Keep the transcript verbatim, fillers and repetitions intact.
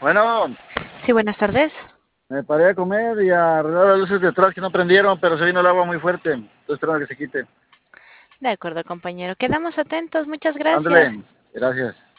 Bueno, Sí, buenas tardes. me paré a comer y a arreglar las luces de atrás que no prendieron, pero se vino el agua muy fuerte. Estoy esperando a que se quite. De acuerdo, compañero. Quedamos atentos. Muchas Ándale, gracias. gracias.